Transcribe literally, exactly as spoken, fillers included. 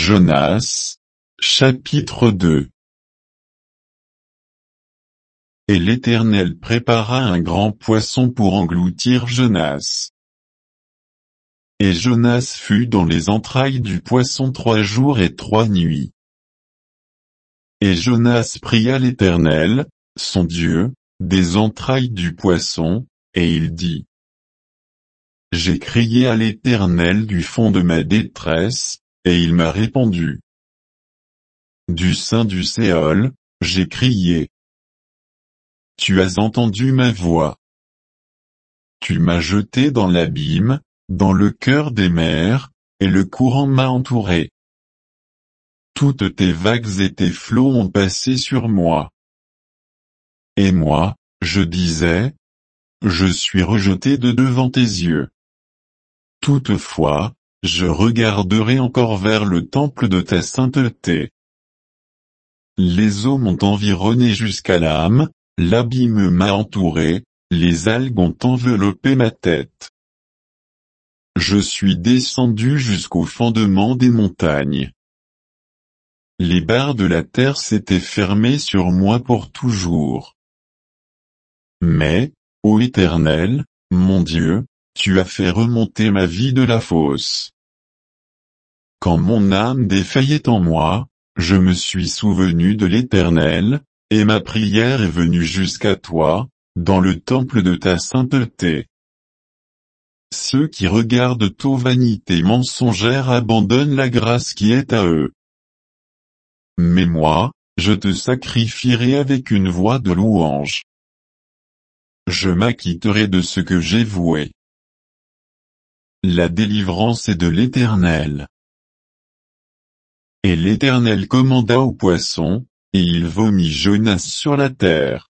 Jonas, chapitre deux. Et l'Éternel prépara un grand poisson pour engloutir Jonas. Et Jonas fut dans les entrailles du poisson trois jours et trois nuits. Et Jonas pria l'Éternel, son Dieu, des entrailles du poisson, et il dit: J'ai crié à l'Éternel du fond de ma détresse, et il m'a répondu. Du sein du Séol, j'ai crié. Tu as entendu ma voix. Tu m'as jeté dans l'abîme, dans le cœur des mers, et le courant m'a entouré. Toutes tes vagues et tes flots ont passé sur moi. Et moi, je disais, je suis rejeté de devant tes yeux. Toutefois, je regarderai encore vers le temple de ta sainteté. Les eaux m'ont environné jusqu'à l'âme, l'abîme m'a entouré, les algues ont enveloppé ma tête. Je suis descendu jusqu'au fondement des montagnes. Les barres de la terre s'étaient fermées sur moi pour toujours. Mais, ô Éternel, mon Dieu, tu as fait remonter ma vie de la fosse. Quand mon âme défaillait en moi, je me suis souvenu de l'Éternel, et ma prière est venue jusqu'à toi, dans le temple de ta sainteté. Ceux qui regardent aux vanités mensongères abandonnent la grâce qui est à eux. Mais moi, je te sacrifierai avec une voix de louange. Je m'acquitterai de ce que j'ai voué. La délivrance est de l'Éternel. Et l'Éternel commanda au poisson, et il vomit Jonas sur la terre.